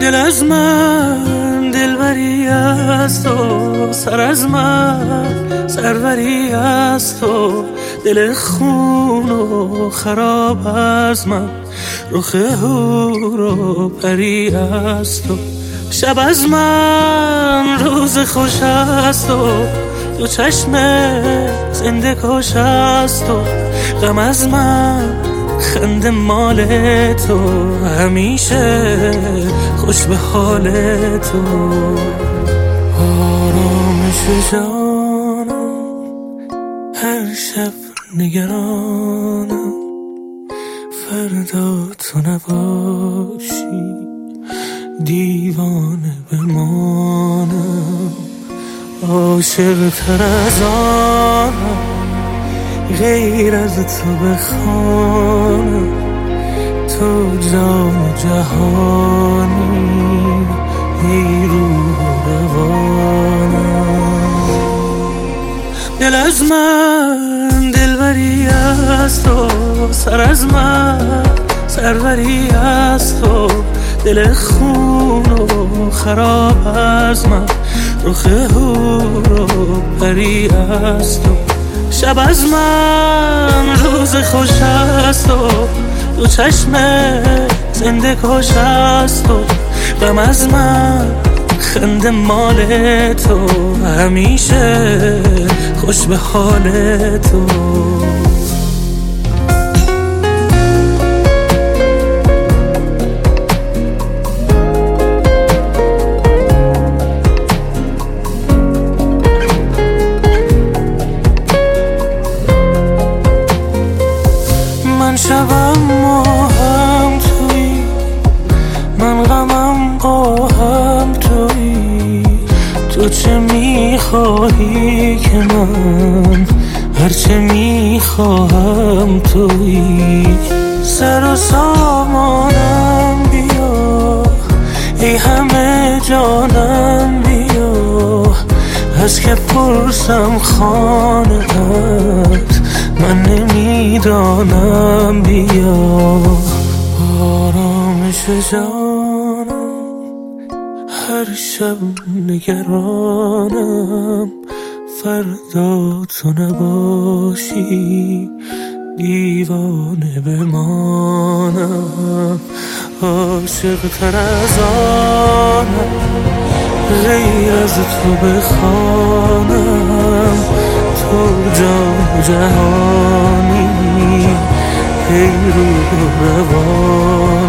دل از من دلبری است و سر از من سروری است و دل خون و خراب از من رخ حور و پری است و شب از من روز خوش است و دو چشم زنده کش است و غم از من خنده مال تو همیشه خوش به حال تو آرامش جانم هر شب نگرانم فردا تو نباشی دیوانه بمانم عاشق تر از آنم غیر از تو بخوانم تو جان و جهانی ای روح و روانم دل از من دلبری است و سر از من سروری است و دل خون و خراب از من رخ حور و پری است و شب از من روز خوش است و دو چشم زنده کش است و غم از من خنده مال تو همیشه خوش به حال تو من شبم ماهم تویی من غمم آهم تویی تو چه میخواهی که من هرچه میخواهم تویی سر و سامانم بیا ای همه جانم بیا از که پرسم خانه‌ات من نمیدانم بیا آرامش جانم هر شب نگرانم فردا تو نباشی دیوانه بمانم عاشق تر از آنم غیر از تو بخوانم تو جان جهانی ای روح روان